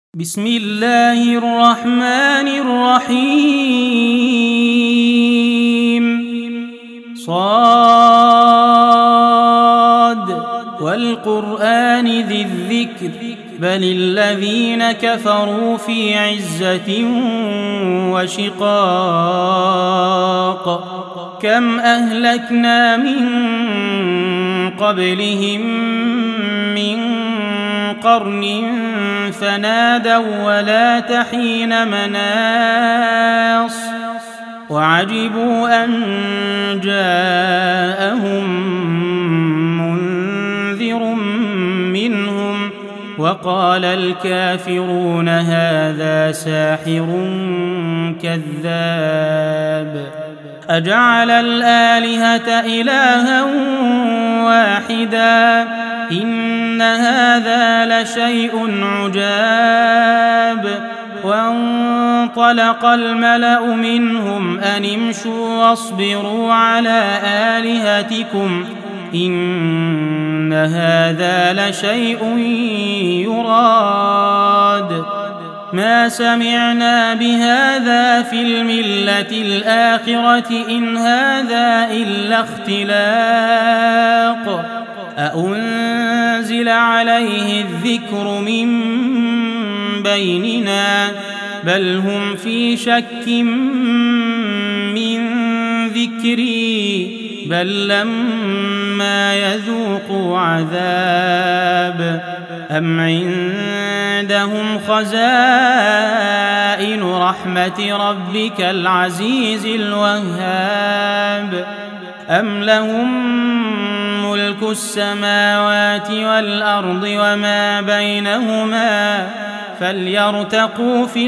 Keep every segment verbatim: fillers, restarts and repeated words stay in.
بسم الله الرحمن الرحيم صاد والقرآن ذي الذكر بل الذين كفروا في عزة وشقاق كم أهلكنا من قبلهم من قرن فنادوا ولا تحين مناص وعجبوا أن جاءهم منذر منهم وقال الكافرون هذا ساحر كذاب أجعل الآلهة إلها واحدا إن هذا لشيء عجاب وانطلق الملأ منهم أن امشوا واصبروا على آلهتكم إن هذا لشيء يراد ما سمعنا بهذا في الملة الآخرة إن هذا إلا اختلاق أأنزل عليه الذكر من بيننا بل هم في شك من ذكري بل لما يذوقوا عذاب أم عندهم خزائن رحمة ربك العزيز الوهاب أم لهم ملك السماوات والأرض وما بينهما فليرتقوا في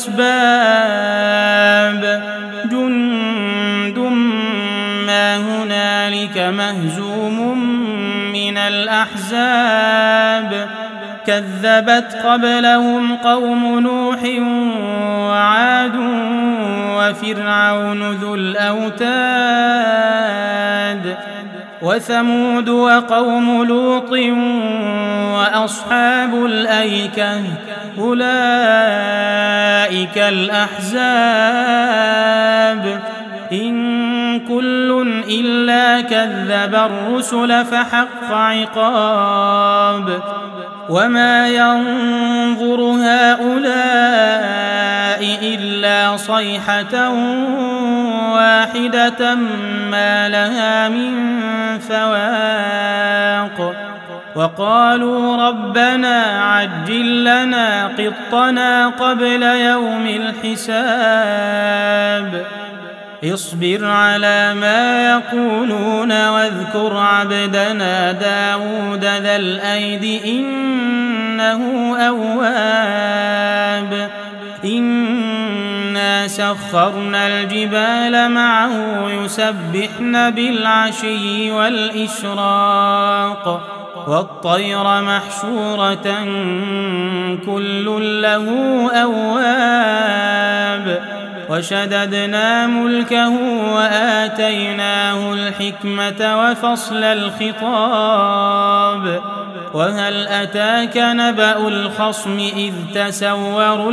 الأسباب جند ما هنالك مهزوم من الأحزاب كذبت قبلهم قوم نوح وعاد وفرعون ذو الأوتاد وثمود وقوم لوط وأصحاب الأيكة أولئك الأحزاب إن كل إلا كذب الرسل فحق عقاب وما ينظر هؤلاء إلا صيحة واحدة ما لها من فواق وقالوا ربنا عجل لنا قطنا قبل يوم الحساب اصبر على ما يقولون واذكر عبدنا داود ذا الأيد إنه أواب إنا سخرنا الجبال معه يسبحن بالعشي والإشراق والطير محشورة كل له أواب وشددنا ملكه وآتيناه الحكمة وفصل الخطاب وهل أتاك نبأ الخصم إذ تسوروا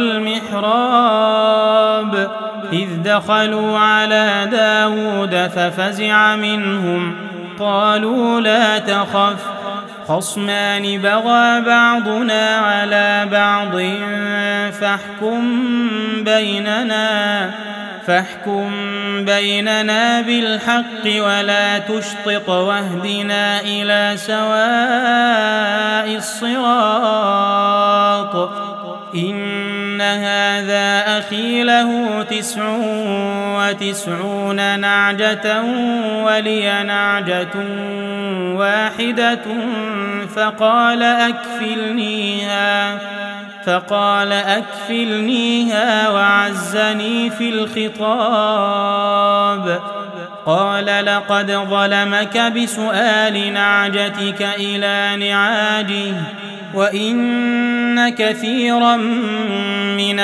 المحراب إذ دخلوا على داود ففزع منهم قالوا لا تخف خصمان بغى بعضنا على بعض فاحكم بيننا فاحكم بيننا بالحق ولا تشطط واهدنا إلى سواء الصراط إن هذا أخي له تسع وتسعون نعجة ولي نعجة واحدة فقال أكفلنيها فقال أكفلنيها وعزني في الخطاب قال لقد ظلمك بسؤال نعجتك إلى نعاجه وإن كثيرا من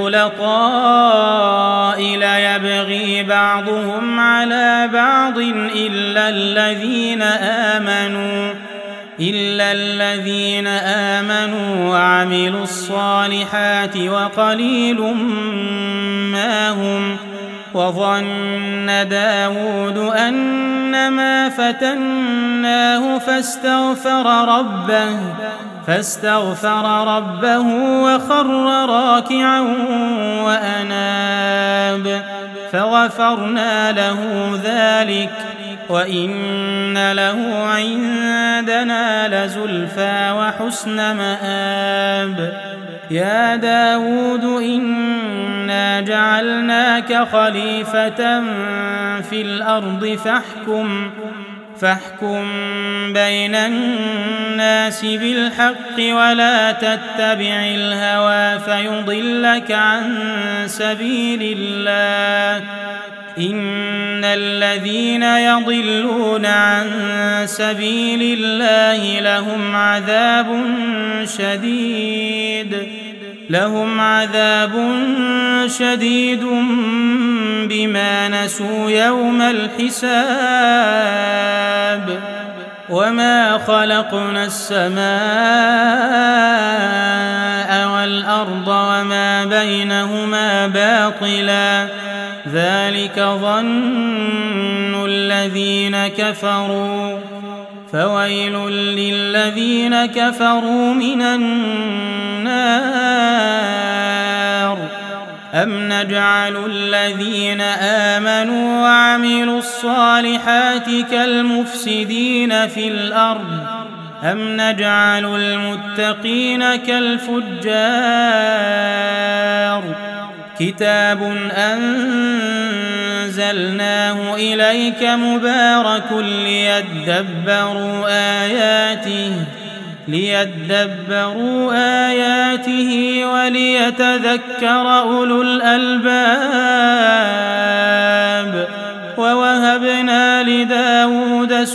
الخلطاء ليبغي بعضهم على بعض إلا الذين آمنوا إلا الذين آمنوا وعملوا الصالحات وقليل ما هم. وظن داود أنما فتناه فاستغفر ربه فاستغفر ربه وخر راكعا وأناب فغفرنا له ذلك وإن له عندنا لزلفى وحسن مآب. يا داود إنا جعلناك خليفة في الأرض فاحكم فاحكم بين الناس بالحق ولا تتبع الهوى فيضلك عن سبيل الله. إن الذين يضلون عن سبيل الله لهم عذاب شديد لهم عذاب شديد بما نسوا يوم الحساب. وما خلقنا السماء والأرض وما بينهما باطلا ذلك ظن الذين كفروا فويل للذين كفروا من النار. أم نجعل الذين آمنوا وعملوا الصالحات كالمفسدين في الأرض أم نجعل المتقين كالفجار. كتاب أنزلناه إليك مبارك ليدبروا آياته ليدبروا آياته وليتذكر أولو الألباب. ووهبنا لداود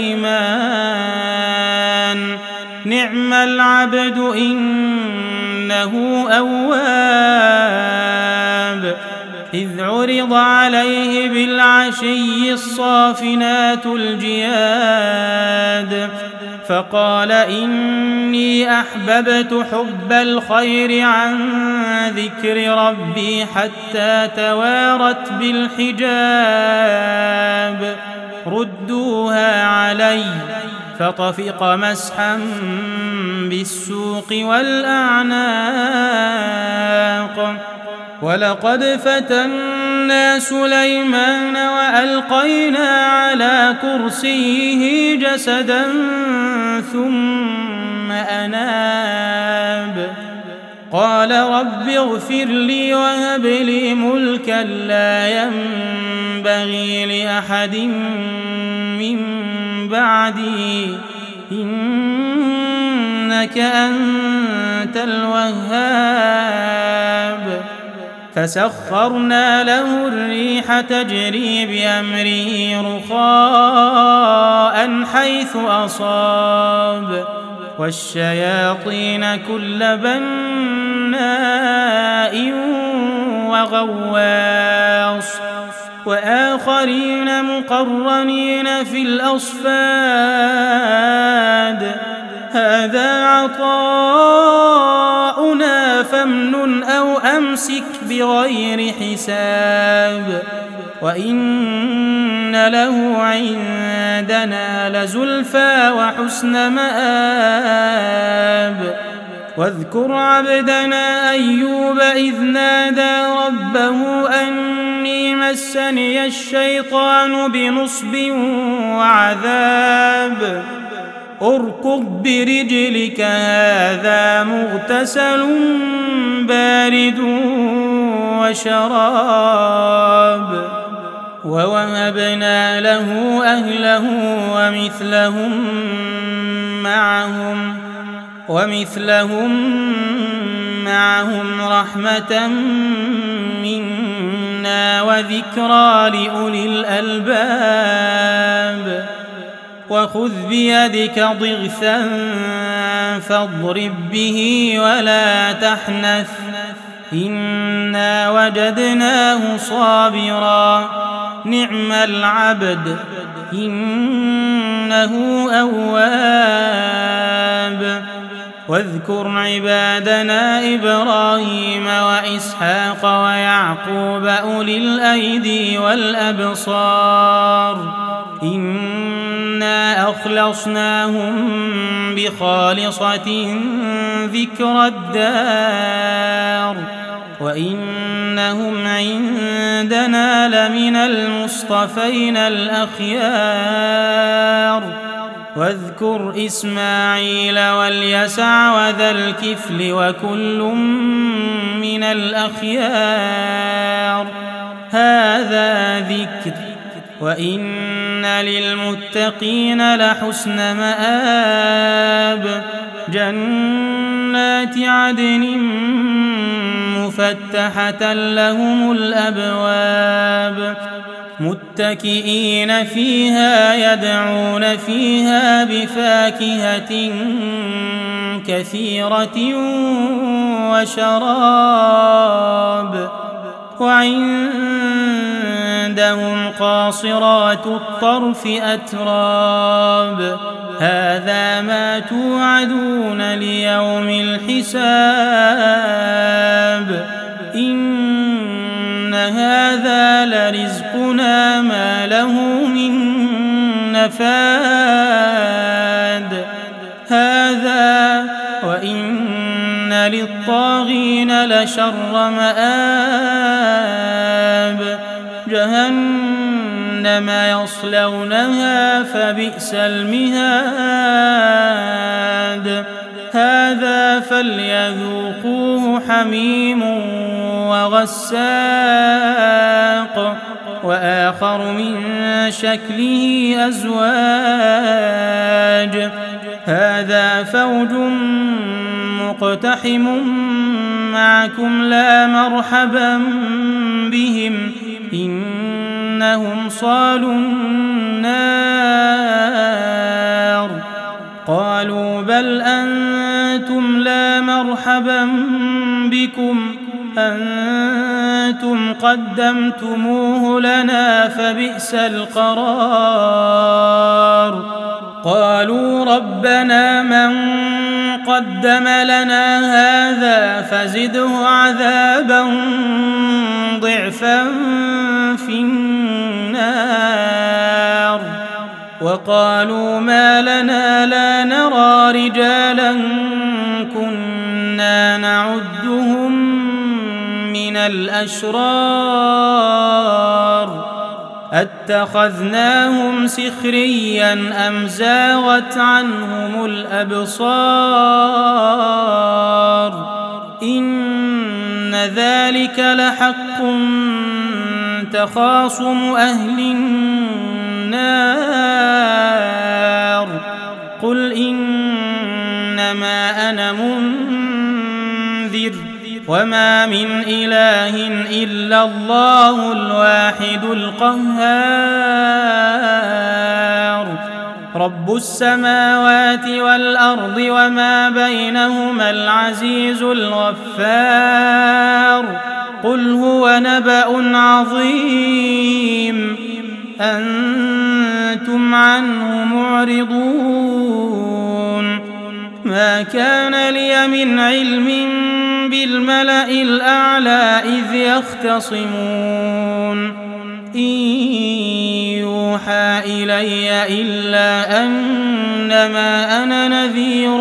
سليمان نعم العبد إنه أواب. إذ عرض عليه بالعشي الصافنات الجياد فقال إني أحببت حب الخير عن ذكر ربي حتى توارت بالحجاب. ردوها علي فطفق مسحا بالسوق والأعناق. ولقد فتنا سليمان وألقينا على كرسيه جسدا ثم أناب قال رب اغفر لي وهب لي ملكا لا ينبغي لأحد من بعدي إنك أنت الوهاب. فسخرنا له الريح تجري بأمره رخاء حيث أصاب والشياطين كل بناء وغواص وآخرين مقرنين في الأصفاد. هذا عطاؤنا فامنن أو أمسك بغير حساب وإن له عندنا لزلفى وحسن مآب. واذكر عبدنا أيوب إذ نادى ربه أني مسني الشيطان بنصب وعذاب. اركض برجلك هذا مغتسل بارد وشراب. ووهبنا له أهله ومثلهم معهم ومثلهم معهم رحمة منا وذكرى لأولي الألباب. وخذ بيدك ضغثا فاضرب به ولا تحنث إنا وجدناه صابرا نعم العبد إنه إنه أواب واذكر عبادنا إبراهيم وإسحاق ويعقوب أولي الأيدي والأبصار إنا أخلصناهم بخالصة ذكر الدار وإنهم عندنا لمن المصطفين الأخيار واذكر إسماعيل واليسع وذا الكفل وكل من الأخيار هذا ذكر وإن للمتقين لحسن مآب جنات عدن مفتحة لهم الأبواب متكئين فيها يدعون فيها بفاكهة كثيرة وشراب وعندهم قاصرات الطرف أتراب هذا ما توعدون ليوم الحساب إن هذا لرزقنا ما له من نفاد هذا وإن للطاغين لشر مآب جهنم يصلونها فبئس المهاد هذا فليذوقوه حميم وغساق وآخر من شكله أزواج هذا فوج مقتحم معكم لا مرحبا بهم إنهم صالوا النار قالوا بل أنتم لا مرحبا بكم أنتم قدمتموه لنا فبئس القرار قالوا ربنا من قدم لنا هذا فزده عذابا ضعفا في النار وقالوا ما لنا لا نرى رجالا كنا نعدهم من الأشرار أتخذناهم سخريا أم زاغت عنهم الأبصار إن ذلك لحق تخاصم أهل النار قل إنما أنا منذر وما من إله إلا الله الواحد القهار رب السماوات والأرض وما بينهما العزيز الغفار قل هو نبأ عظيم أنتم عنه معرضون ما كان لي من علم بالملأ الأعلى إذ يختصمون إن يوحى إلي إلا أنما أنا نذير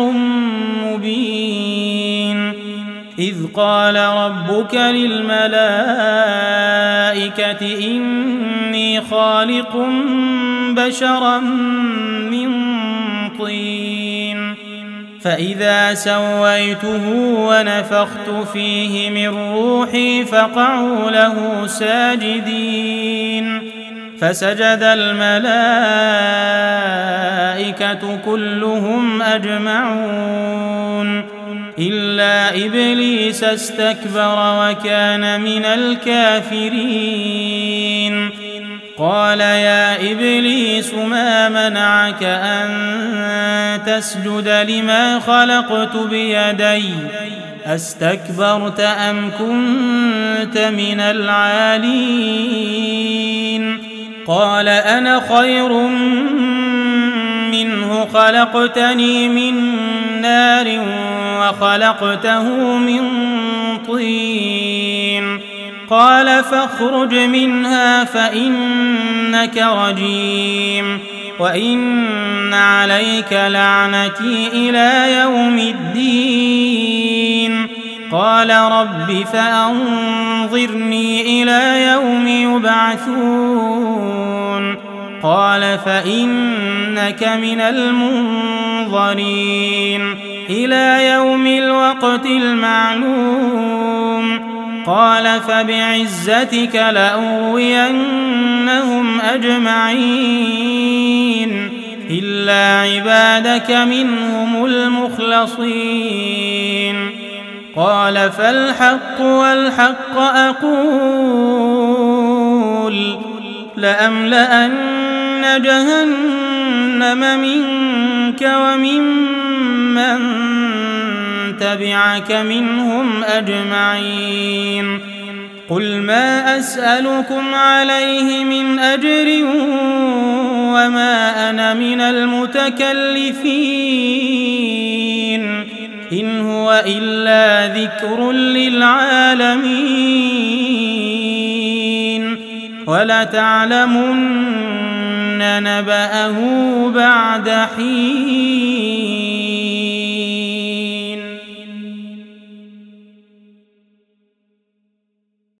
مبين إذ قال ربك للملائكة إني خالق بشرا من طين فإذا سويته ونفخت فيه من روحي فقعوا له ساجدين فسجد الملائكة كلهم أجمعون إلا إبليس استكبر وكان من الكافرين قال يا إبليس ما منعك أن تسجد لما خلقت بيدي أستكبرت أم كنت من العالين قال أنا خير خلقتني من نار وخلقته من طين قال فاخرج منها فإنك رجيم وإن عليك لعنتي إلى يوم الدين قال رب فأنظرني إلى يوم يبعثون قال فإنك من المنظرين إلى يوم الوقت المعلوم قال فبعزتك لأغوينهم أجمعين إلا عبادك منهم المخلصين قال فالحق والحق أقول لأملأن جهنم منك وممن تبعك منهم أجمعين قل ما أسألكم عليه من أجر وما أنا من المتكلفين إن هو إلا ذكر للعالمين ولتعلمن نبأه بعد حين.